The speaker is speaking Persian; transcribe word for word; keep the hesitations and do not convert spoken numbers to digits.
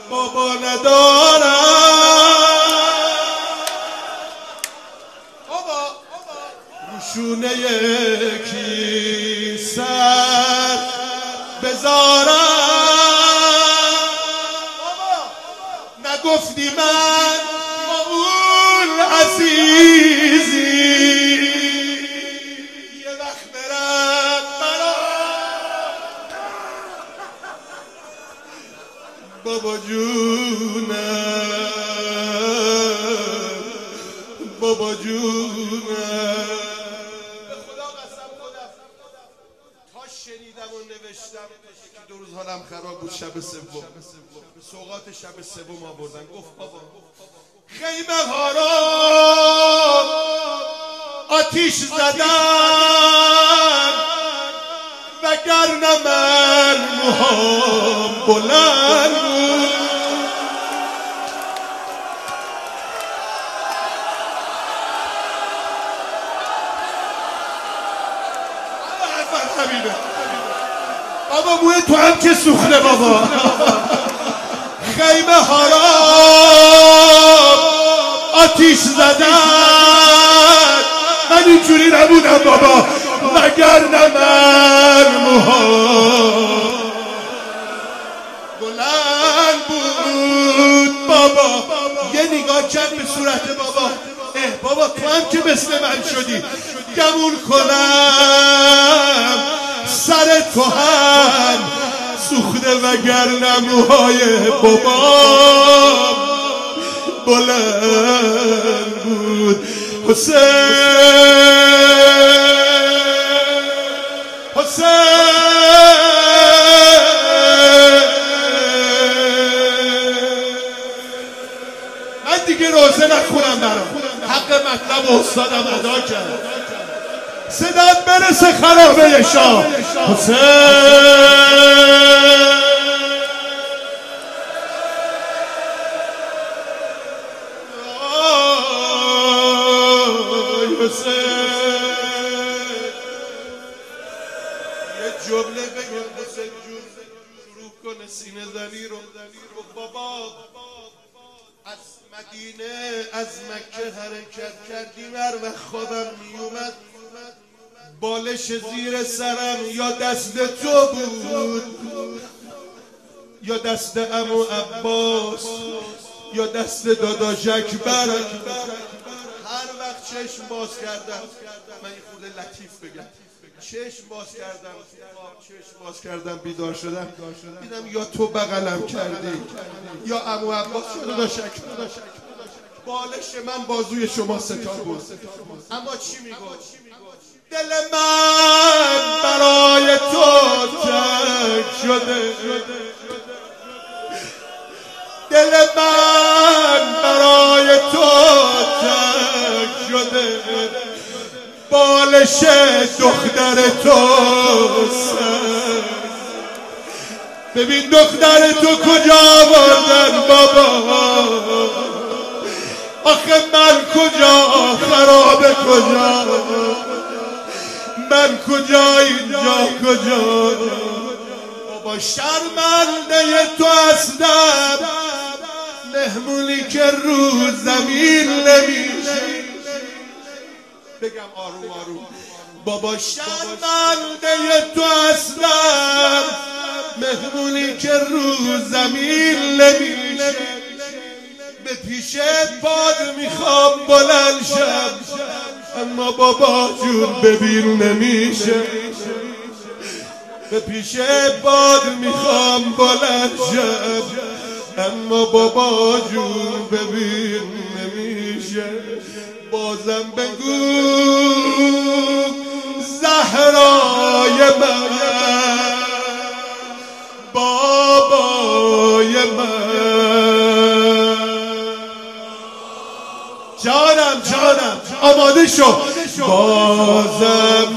بابا ندارم روشونه یکی سر بذارم نگفتی من با اون عزیزی یه وقت برم بابا جونم بابا جونم به خدا قسم خودم تا شنیدم و نوشتم یکی دو روز حالم خراب بود شب سوم سوغات شب سوم آوردن گفت بابا خیمه ها را آتیش زدن وگرنه من موهام بلند بود بابا موی تو هم که سوخته بابا خیمه ها را آتیش زدن من اینجوری نبودم بابا وگرنه من موهام بلند بود بابا یه نگاه کرد به صورت بابا اه بابا تو هم که مثل من شدی گمون کنم سر تو هم سوخته وگرنه موهای بابام بلند بود حسین حسین من دیگه روزه نخونم برام حق مطلب استادم ادا کرد صدات برسه خرابه شاه حسین یه جمله بگم حسین جون شروع کنه سینه زنی رو بابا از مدینه از مکه حرکت کردیم هر وقت خوابم میومد بالش زیر سرم یا دست تو بود یا دست عمو عباس یا دست داداش اکبر هر وقت چشم باز کردم من یه خود لطیف بگم چشم باز کردم چشم باز کردم بیدار شدم دیدم یا تو بغلم کردی یا عمو عباس یا داداش اکبر بالش من بازوی شما ستا بود اما چی میگفت دل من برای تو تنگ شده دل من برای تو تنگ شده بالش دختر تو سر ببین دختر تو کجا بردن بابا آخه من کجا خرابه کجا من کجا اینجا کجا بابا شرمنده تو هستم مهمونی که رو زمین نمیشه بگم آروم آروم بابا شرمنده تو هستم مهمونی که رو زمین نمیشه به پیش باد میخوام بلند شم اما بابا جون ببین نمیشه به پیش باد میخوام بلند شم اما بابا جون ببین نمیشه بازم بگو زهرای من بابای من جانم جانم آماده شو بازم